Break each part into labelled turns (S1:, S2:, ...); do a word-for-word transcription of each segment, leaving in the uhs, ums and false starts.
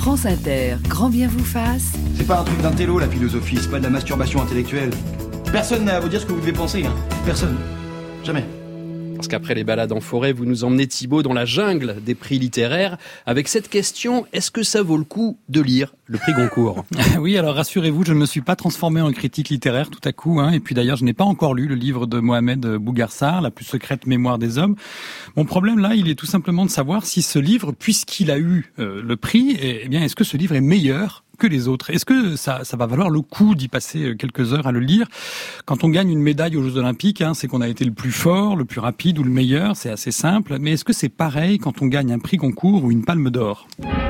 S1: France Inter, grand bien vous fasse.
S2: C'est pas un truc d'intello la philosophie, c'est pas de la masturbation intellectuelle. Personne n'a à vous dire ce que vous devez penser, hein. Personne. Jamais.
S3: Parce qu'après les balades en forêt, vous nous emmenez, Thibaut, dans la jungle des prix littéraires avec cette question: est-ce que ça vaut le coup de lire le prix Goncourt?
S4: Oui, alors rassurez-vous, je ne me suis pas transformé en critique littéraire tout à coup, hein, et puis d'ailleurs je n'ai pas encore lu le livre de Mohamed Bougarsar, La plus secrète mémoire des hommes. Mon problème là, il est tout simplement de savoir si ce livre, puisqu'il a eu euh, le prix, eh bien est-ce que ce livre est meilleur que les autres? Est-ce que ça, ça va valoir le coup d'y passer quelques heures à le lire? Quand on gagne une médaille aux Jeux Olympiques, hein, c'est qu'on a été le plus fort, le plus rapide ou le meilleur, c'est assez simple. Mais est-ce que c'est pareil quand on gagne un prix Goncourt ou une Palme d'Or?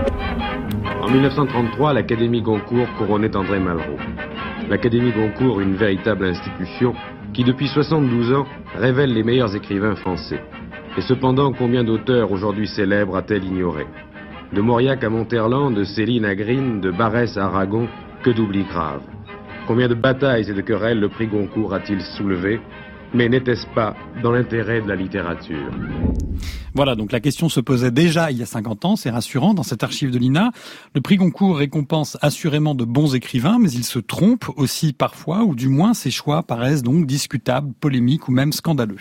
S5: En mille neuf cent trente-trois, l'Académie Goncourt couronnait André Malraux. L'Académie Goncourt, une véritable institution qui, depuis soixante-douze ans, révèle les meilleurs écrivains français. Et cependant, combien d'auteurs aujourd'hui célèbres a-t-elle ignoré? De Mauriac à Monterland, de Céline à Green, de Barrès à Aragon, que d'oubli grave. Combien de batailles et de querelles le prix Goncourt a-t-il soulevé? Mais n'était-ce pas dans l'intérêt de la littérature?
S4: Voilà, donc la question se posait déjà il y a cinquante ans, c'est rassurant, dans cette archive de l'I N A. Le prix Goncourt récompense assurément de bons écrivains, mais il se trompe aussi parfois, ou du moins ses choix paraissent donc discutables, polémiques ou même scandaleux.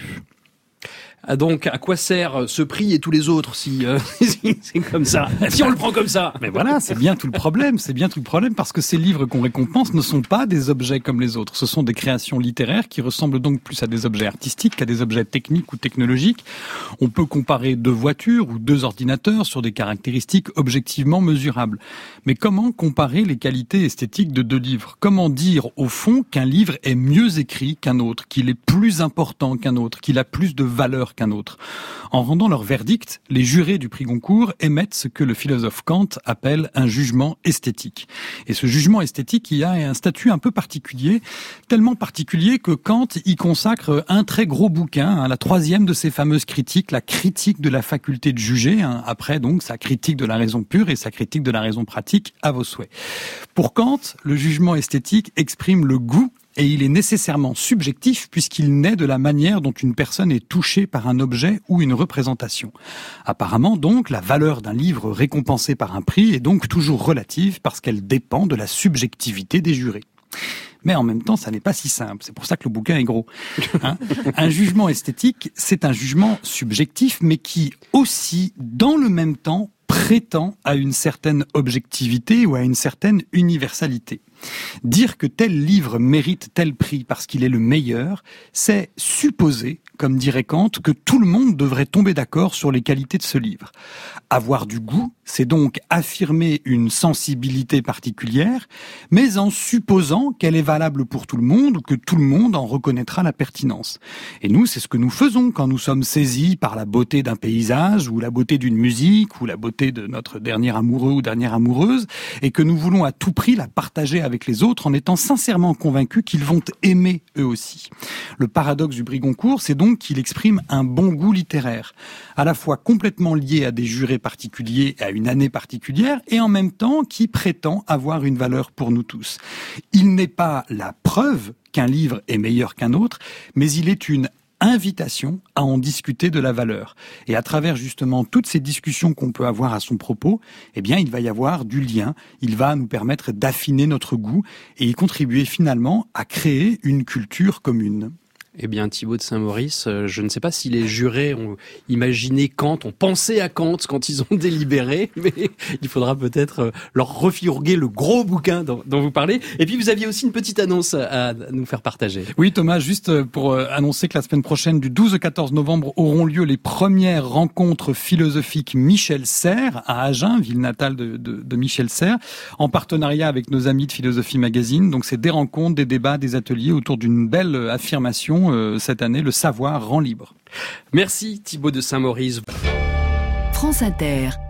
S3: Ah donc, à quoi sert ce prix et tous les autres si euh, c'est comme ça, si on le prend comme ça?
S4: Mais voilà, c'est bien tout le problème, c'est bien tout le problème parce que ces livres qu'on récompense ne sont pas des objets comme les autres. Ce sont des créations littéraires qui ressemblent donc plus à des objets artistiques qu'à des objets techniques ou technologiques. On peut comparer deux voitures ou deux ordinateurs sur des caractéristiques objectivement mesurables. Mais comment comparer les qualités esthétiques de deux livres? Comment dire au fond qu'un livre est mieux écrit qu'un autre, qu'il est plus important qu'un autre, qu'il a plus de valeur qu'un autre? En rendant leur verdict, les jurés du prix Goncourt émettent ce que le philosophe Kant appelle un jugement esthétique. Et ce jugement esthétique, il a un statut un peu particulier, tellement particulier que Kant y consacre un très gros bouquin, hein, la troisième de ses fameuses critiques, la critique de la faculté de juger, hein, après donc sa critique de la raison pure et sa critique de la raison pratique à vos souhaits. Pour Kant, le jugement esthétique exprime le goût, et il est nécessairement subjectif puisqu'il naît de la manière dont une personne est touchée par un objet ou une représentation. Apparemment donc, la valeur d'un livre récompensé par un prix est donc toujours relative parce qu'elle dépend de la subjectivité des jurés. Mais en même temps, ça n'est pas si simple. C'est pour ça que le bouquin est gros. Hein ? Un jugement esthétique, c'est un jugement subjectif, mais qui aussi, dans le même temps, prétend à une certaine objectivité ou à une certaine universalité. Dire que tel livre mérite tel prix parce qu'il est le meilleur, c'est supposer, comme dirait Kant, que tout le monde devrait tomber d'accord sur les qualités de ce livre. Avoir du goût, c'est donc affirmer une sensibilité particulière, mais en supposant qu'elle est valable pour tout le monde ou que tout le monde en reconnaîtra la pertinence. Et nous, c'est ce que nous faisons quand nous sommes saisis par la beauté d'un paysage ou la beauté d'une musique ou la beauté de notre dernier amoureux ou dernière amoureuse et que nous voulons à tout prix la partager avec les autres en étant sincèrement convaincus qu'ils vont aimer eux aussi. Le paradoxe du prix Goncourt, c'est donc qu'il exprime un bon goût littéraire, à la fois complètement lié à des jurés particuliers et à une année particulière, et en même temps qui prétend avoir une valeur pour nous tous. Il n'est pas la preuve qu'un livre est meilleur qu'un autre, mais il est une invitation à en discuter de la valeur. Et à travers justement toutes ces discussions qu'on peut avoir à son propos, eh bien, il va y avoir du lien. Il va nous permettre d'affiner notre goût et y contribuer finalement à créer une culture commune.
S3: Eh bien, Thibaut de Saint-Maurice, je ne sais pas si les jurés ont imaginé Kant, ont pensé à Kant quand ils ont délibéré, mais il faudra peut-être leur refourguer le gros bouquin dont, dont vous parlez. Et puis, vous aviez aussi une petite annonce à nous faire partager.
S4: Oui, Thomas, juste pour annoncer que la semaine prochaine, du douze au quatorze novembre, auront lieu les premières rencontres philosophiques Michel Serres à Agen, ville natale de, de, de Michel Serres, en partenariat avec nos amis de Philosophie Magazine. Donc, c'est des rencontres, des débats, des ateliers autour d'une belle affirmation cette année, le savoir rend libre.
S3: Merci Thibaut de Saint-Maurice.
S1: France Inter.